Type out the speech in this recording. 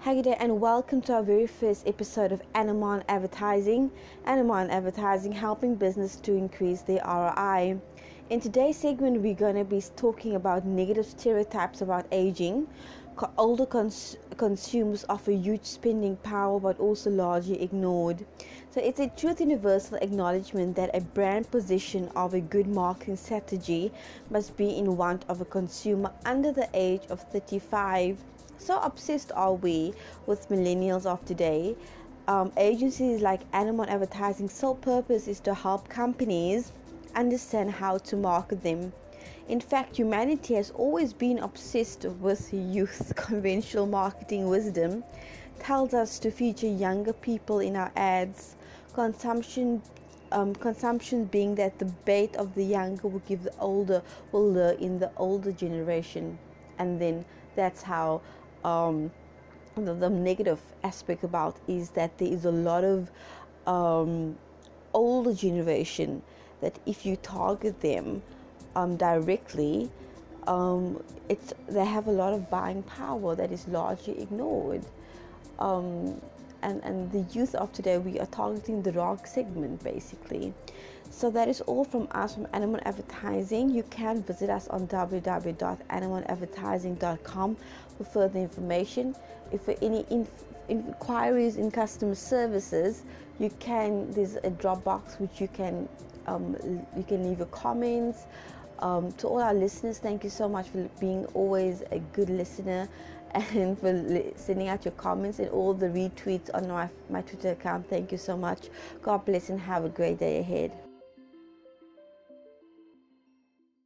Hi there, and welcome to our very first episode of Animon Advertising. Animon Advertising, helping business to increase their ROI. In today's segment, we're going to be talking about negative stereotypes about aging. Older consumers offer huge spending power but also largely ignored. So it's a truth universal acknowledgement that a brand position of a good marketing strategy must be in want of a consumer under the age of 35. So obsessed are we with millennials of today. Agencies like Animon Advertising sole purpose is to help companies understand how to market them. In fact, humanity has always been obsessed with youth. Conventional marketing wisdom tells us to feature younger people in our ads. Consumption being that the bait of the younger will give the older, will lure in the older generation, and then that's how the negative aspect about is that there is a lot of older generation that if you target them directly, they have a lot of buying power that is largely ignored. And the youth of today, we are targeting the wrong segment basically. So that is all from us from Animon Advertising. You can visit us on www.animonadvertising.com for further information. If for any inquiries in customer services, there's a Dropbox which you can leave your comments. To all our listeners, thank you so much for being always a good listener and for sending out your comments and all the retweets on my Twitter account. Thank you so much. God bless and have a great day ahead.